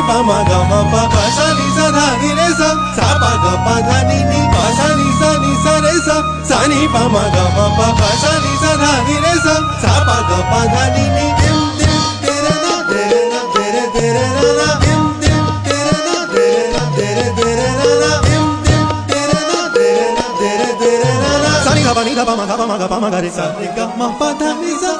pa ma ga ma pa pa sa ni sa dha ni re sa pa ga pa dha ni ni pa sa ni sa re sa ni pa ma ga ma pa pa sa ni sa dha ni re sa pa ga pa dha ni ni dim dim tere na tere tere na na dim dim tere na tere na na dim dim tere na tere na na sa ni ga pa ma ga re sa ni ga ma pa dha ni sa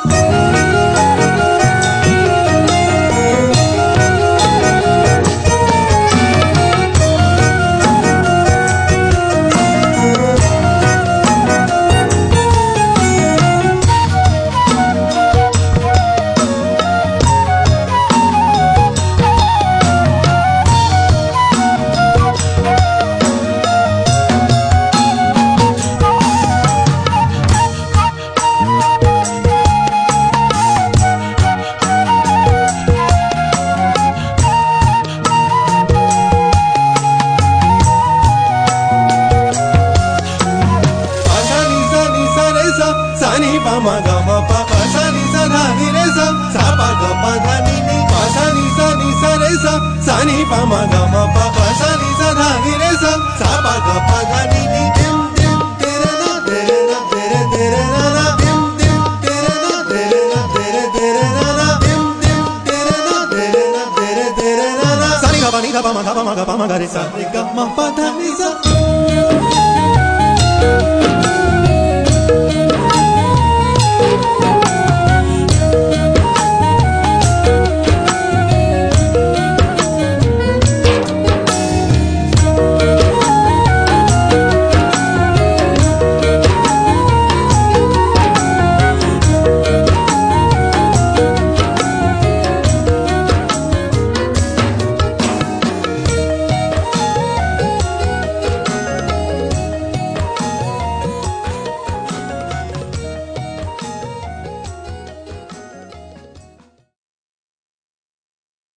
ni pa ma ga ma pa pa sa ni sa dha ni re sa pa ga pa dha ni ni pa sa re sa ni pa ma ga ma pa pa sa ni sa dha ni re sa pa ga pa dha ni ni dim dim tere na tere na na dim dim tere na tere na na dim dim tere na tere na na sa ni ga pa ma ga re sa ni ga ma pa dha ni sa